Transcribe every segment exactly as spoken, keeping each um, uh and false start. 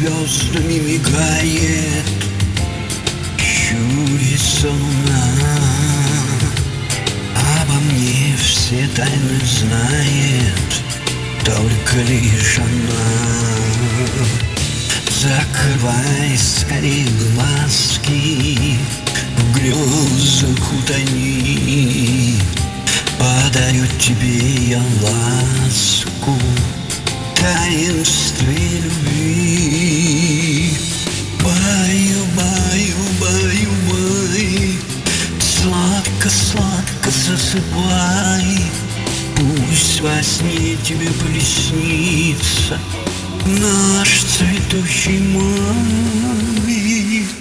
звездами мигает, щурится луна. Обо мне все тайны знает только лишь она. Закрывай скорее глазки, в грезах утони. Подарю тебе я ласку, таинстве любви. Баю, баю, баю, бай, сладко, сладко засыпай. Пусть во сне тебе приснится наш цветущий май.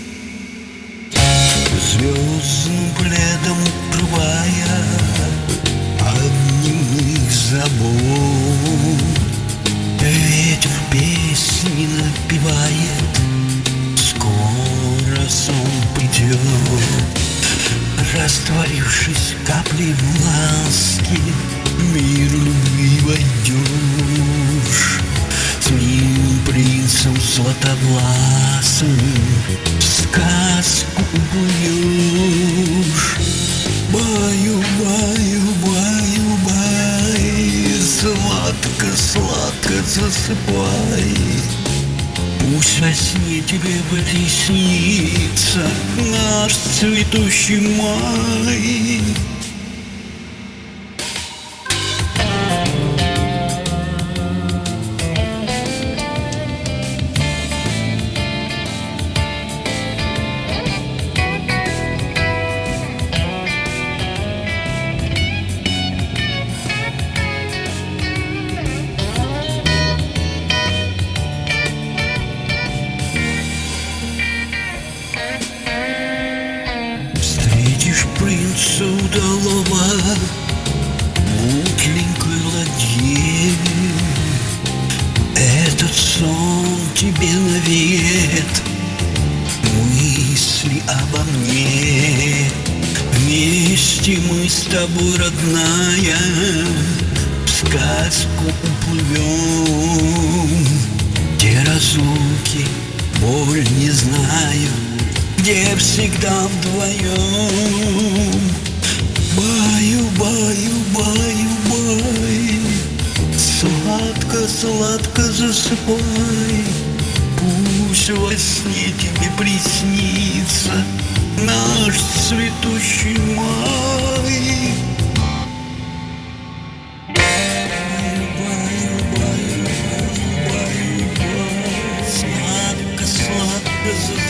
Звездным пледом укрывая от дневных забот, ветер в песни напевает, скоро сон придет. Растворившись каплей в ласке, мир любви войдешь. С ним принцем златовласым в сказку уплывешь. Баю, баю, баю, бай, сладко, сладко засыпай. Пусть во сне тебе приснится наш цветущий май. Принца удалого мутленькой ладье, этот сон тебе навеет мысли обо мне. Вместе мы с тобой, родная, в сказку уплывем, где разлуки боль не знают, где всегда вдвоем. Баю, баю, баю, бай, сладко, сладко засыпай. Пусть во сне тебе приснится наш цветущий май. Баю, баю, баю, баю, баю, сладко, сладко засыпай.